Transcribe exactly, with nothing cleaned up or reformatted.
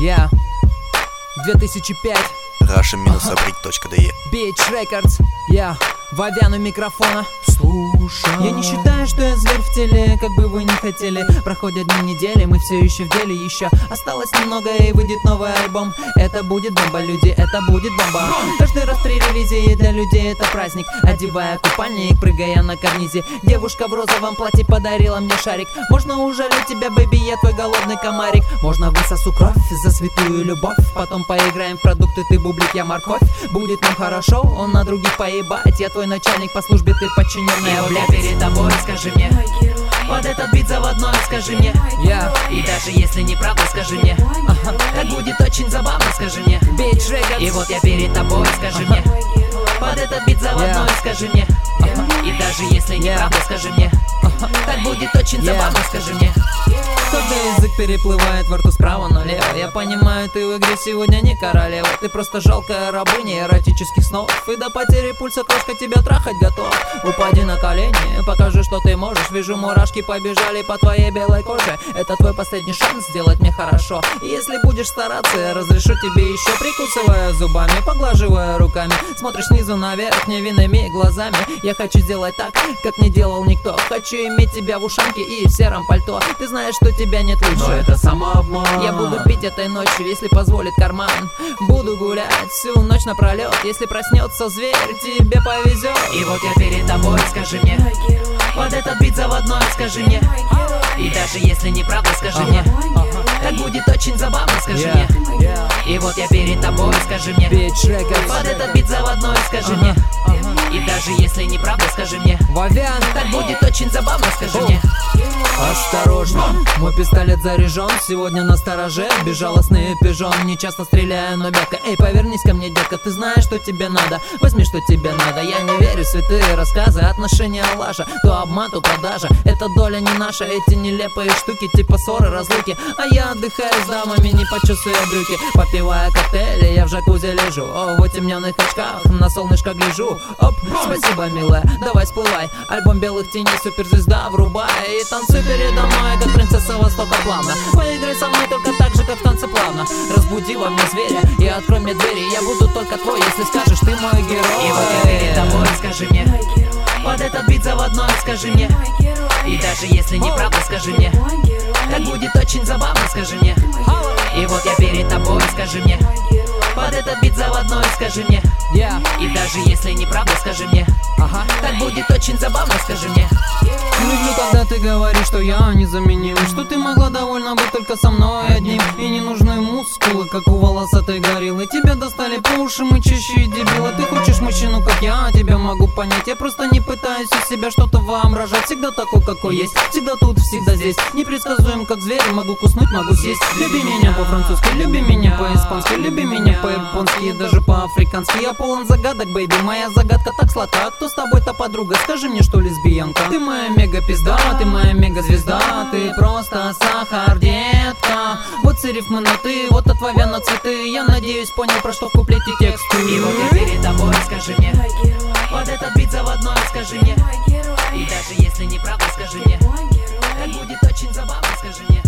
Я две тысячи пять Russian-abrit.de Beach Records. Я Вовяну микрофона. Слушай, я не считаю, что я зверь в теле, как бы вы ни хотели. Проходят дни, недели, мы все еще в деле. Еще осталось немного и выйдет новый альбом. Это будет бомба, люди, это будет бомба. Каждый раз при релизе для людей это праздник. Одевая купальник, прыгая на карнизе, девушка в розовом платье подарила мне шарик. Можно ужалить тебя, бэби, я твой голодный комарик. Можно высосу кровь за святую любовь. Потом поиграем в продукты, ты бублик, я морковь. Будет нам хорошо, он на других поебать. Я твой начальник по службе, ты подчиненная. И вот я перед тобой, скажи мне, под этот бит заводной, скажи мне. Я И даже если неправда, скажи мне. ага. Так будет очень забавно, скажи мне. Beach Records. И вот я перед тобой, скажи мне, под этот бит заводной, Yeah. скажи мне. И даже если неправда, скажи мне. Так будет очень Yeah. забавно, скажи мне. Когда язык переплывает во рту справа налево, я понимаю, ты в игре сегодня не королева. Ты просто жалкая рабыня эротических снов. И до потери пульса крошка тебя трахать готов. Упади на колени, покажи, что ты можешь. Вижу, мурашки побежали по твоей белой коже. Это твой последний шанс сделать мне хорошо. И если будешь стараться, я разрешу тебе еще. Прикусывая зубами, поглаживая руками, смотришь снизу наверх невинными глазами. Я хочу сделать так, как не делал никто. Хочу иметь тебя в ушанке и в сером пальто. Ты знаешь, что тебя нет лучше. но это самообман. Я буду пить этой ночью, если позволит карман. Буду гулять всю ночь напролет. Если проснется зверь, тебе повезет. И вот я перед тобой, скажи мне, под этот бит заводной, скажи мне. И даже если неправда, скажи мне. Так будет очень забавно, скажи Yeah. мне. Yeah. И вот я перед тобой, скажи мне, Beach Records. под этот бит заводной, скажи мне. И даже если неправда, скажи мне. Вовян. Так будет очень забавно, скажи мне. Осторожно, мой пистолет заряжен. Сегодня на стороже безжалостный пижон. Не часто стреляю, но мягко. Эй, повернись ко мне, детка, ты знаешь, что тебе надо. Возьми, что тебе надо. Я не верю в святые рассказы. Отношения лажа, то обман, то продажа. Это доля не наша, эти нелепые штуки типа ссоры, разлуки. А я отдыхаю с дамами, не почувствуя брюки. Попивая коктейли, я в джакузи лежу. О, в утемненных очках, на солнышко гляжу. Оп, спасибо, милая, давай всплывай. Альбом белых теней, суперзвезда, врубай. И танцуй передо мной, как принцесса Востока плавно. Поиграй со мной только так же, как в танце плавно. Разбуди во мне зверя и открой мне двери. Я буду только твой, если скажешь, ты мой герой. И вот я перед тобой, скажи мне, под этот бит заводной, скажи мне. И даже если неправда, скажи мне. Так будет очень забавно, скажи мне. И вот я перед тобой, скажи мне, под этот бит заводной, скажи мне. Yeah. И даже если неправда, скажи мне. Ага. Так будет очень забавно, скажи мне. Люблю, когда ты говоришь, что я незаменим, что ты могла довольно быть только со мной одним. И не нужны мускулы, как у волосатой гориллы. Тебя достали по уши, мычащие дебилы. Ты хочешь мужчину, как я, тебя могу понять. Я просто не пытаюсь из себя что-то воображать. Всегда такой, какой есть, всегда тут, всегда здесь. Непредсказуем, как зверь, могу куснуть, могу съесть. Люби меня по-французски, люби меня по-испански, люби меня по-японски и даже по-африкански. Я полон загадок, бэйби, моя загадка так сладка. А кто с тобой-то подруга? Скажи мне, что лесбиянка. Ты моя мега-пизда, ты моя мега-звезда. Ты просто сахар, детка. Вот все рифмы на ты, вот от Вовяна цветы. Я надеюсь, понял, про что в куплете тексты. И вот я перед тобой, скажи мне, под этот бит заводной, скажи мне. И даже если неправда, скажи мне. Так будет очень забавно, скажи мне.